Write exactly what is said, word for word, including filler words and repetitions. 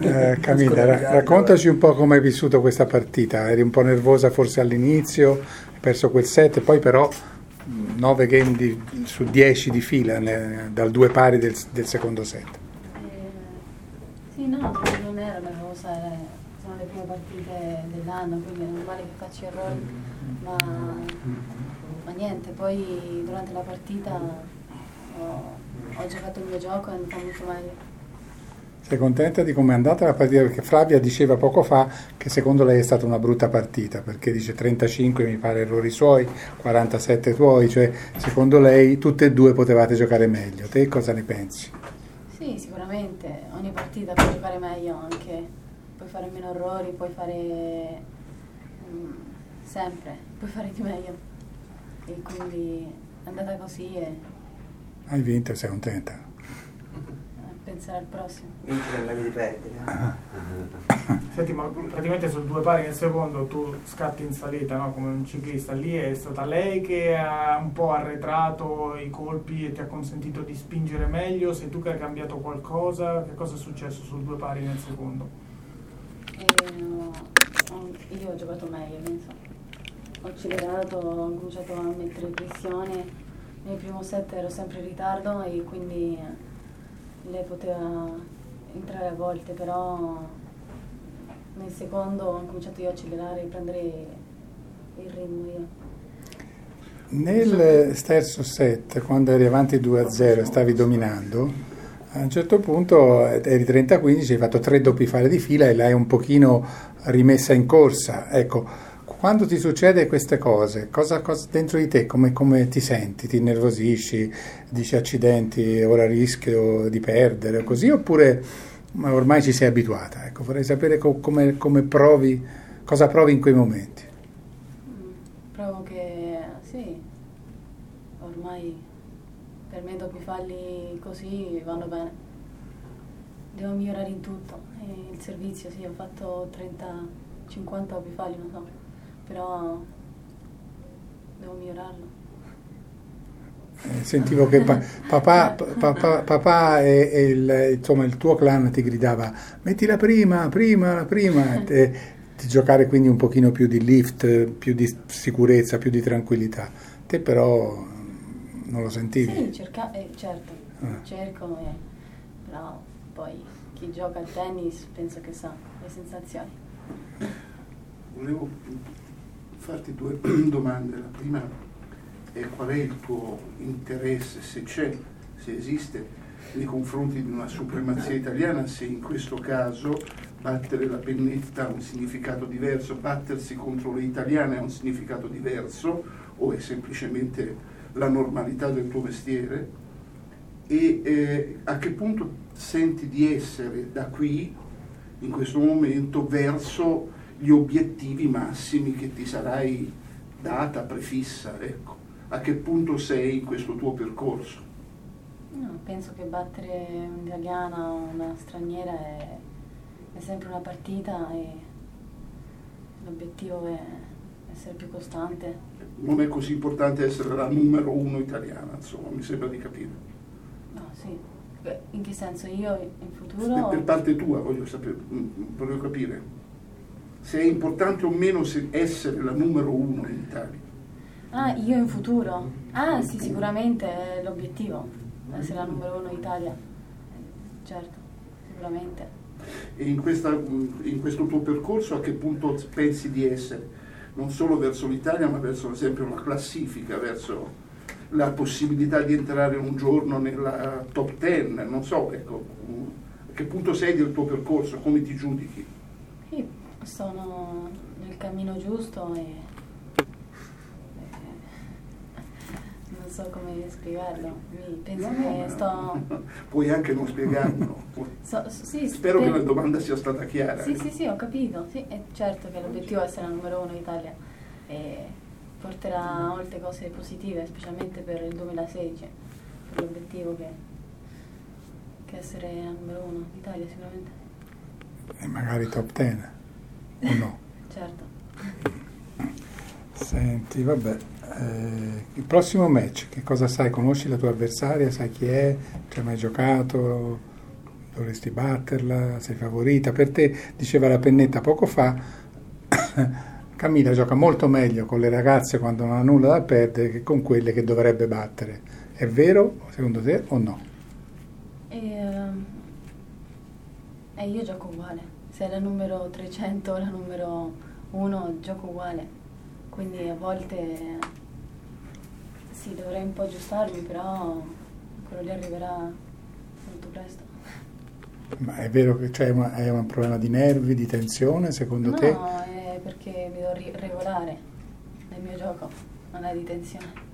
Eh, Camilla, ra- raccontaci un po' come hai vissuto questa partita. Eri un po' nervosa forse all'inizio, hai perso quel set, poi però nove game di- su dieci di fila ne- dal due pari del, del secondo set. Eh, sì, no, non ero nervosa, eh, sono le prime partite dell'anno, quindi è normale che faccia errori, ma, ma niente, poi durante la partita ho, ho giocato il mio gioco e è andato molto meglio. Sei contenta di come è andata la partita? Perché Flavia diceva poco fa che secondo lei è stata una brutta partita, perché dice trentacinque mi pare errori suoi, quarantasette tuoi, cioè secondo lei tutte e due potevate giocare meglio. Te cosa ne pensi? Sì, sicuramente, ogni partita puoi giocare meglio anche, puoi fare meno errori, puoi fare mm, sempre, puoi fare di meglio. E quindi è andata così e Hai vinto e sei contenta? eh, pensare al prossimo. Vincere è meglio di perdere. Senti, ma praticamente sul due pari nel secondo tu scatti in salita, no? Come un ciclista. Lì è stata lei che ha un po' arretrato i colpi e ti ha consentito di spingere meglio? Sei tu che hai cambiato qualcosa? Che cosa è successo sul due pari nel secondo? E, ho- ho- io ho giocato meglio, penso. Ho accelerato, ho cominciato a mettere pressione. Nel primo set ero sempre in ritardo e quindi eh, lei poteva entrare a volte, però nel secondo ho cominciato io a accelerare e prendere il ritmo io. Nel terzo set, quando eri avanti due a zero e stavi dominando, a un certo punto eri trenta a quindici, hai fatto tre doppi fare di fila e l'hai un pochino rimessa in corsa. Ecco, quando ti succede queste cose, cosa, cosa dentro di te, come, come ti senti? Ti innervosisci, dici accidenti, ora rischio di perdere o così, oppure ma ormai ci sei abituata? Ecco, vorrei sapere co- come, come provi, cosa provi in quei momenti. Mm, Provo che sì, ormai per me doppi falli così vanno bene. Devo migliorare in tutto. E il servizio, sì, ho fatto trenta cinquanta doppi falli, non so, però devo migliorarlo. Eh, Sentivo che pa- papà, pa- pa- papà e, e il, insomma, il tuo clan ti gridava mettila prima, prima, prima, e di giocare quindi un pochino più di lift, più di sicurezza, più di tranquillità. Te però mm, non lo sentivi? Sì, cerca- eh, certo, Ah. cerco, e- però poi chi gioca al tennis penso che sa le sensazioni. Volevo farti due domande. La prima è qual è il tuo interesse, se c'è, se esiste, nei confronti di una supremazia italiana, se in questo caso battere la pennetta ha un significato diverso, battersi contro le italiane ha un significato diverso o è semplicemente la normalità del tuo mestiere, e eh, a che punto senti di essere da qui, in questo momento, verso gli obiettivi massimi che ti sarai data, prefissa, ecco. A che punto sei in questo tuo percorso? No, penso che battere un'italiana o una straniera è, è sempre una partita e l'obiettivo è essere più costante. Non è così importante essere la numero uno italiana, insomma, mi sembra di capire. No, sì. Beh, in che senso? Io in Per, futuro... per parte tua voglio sapere, mm, voglio capire se è importante o meno se essere la numero uno in Italia. Ah, io in futuro? Ah, sì, sicuramente è l'obiettivo, essere la numero uno in Italia. Certo, sicuramente. E in, questa, in questo tuo percorso a che punto pensi di essere? Non solo verso l'Italia, ma verso ad esempio una classifica, verso la possibilità di entrare un giorno nella top dieci, non so, ecco, a che punto sei del tuo percorso, come ti giudichi? Sì, sono nel cammino giusto e... non so come spiegarlo. Mi penso No, no, che no, sto... puoi anche non spiegarlo. so- sì, Spero che sper- la domanda sia stata chiara. Sì, sì, sì, ho capito. Sì, è certo che l'obiettivo è essere la numero uno in Italia e porterà molte cose positive, specialmente per il duemilasedici, per l'obiettivo che, che essere la numero uno in Italia sicuramente. E magari top dieci, o no? Certo. Senti, vabbè, eh, il prossimo match, che cosa sai? Conosci la tua avversaria? Sai chi è? Ci hai mai giocato? dovresti batterla, sei favorita. Per te, diceva la Pennetta poco fa, Camilla gioca molto meglio con le ragazze quando non ha nulla da perdere che con quelle che dovrebbe battere. È vero, secondo te, o no? E, e io gioco uguale. Se è la numero trecento o la numero uno, gioco uguale. Quindi a volte sì, dovrei un po' aggiustarmi, però quello lì arriverà molto presto. Ma è vero che c'è una, è un problema di nervi, di tensione, secondo No, te? è perché mi devo ri- regolare nel mio gioco, non è di tensione.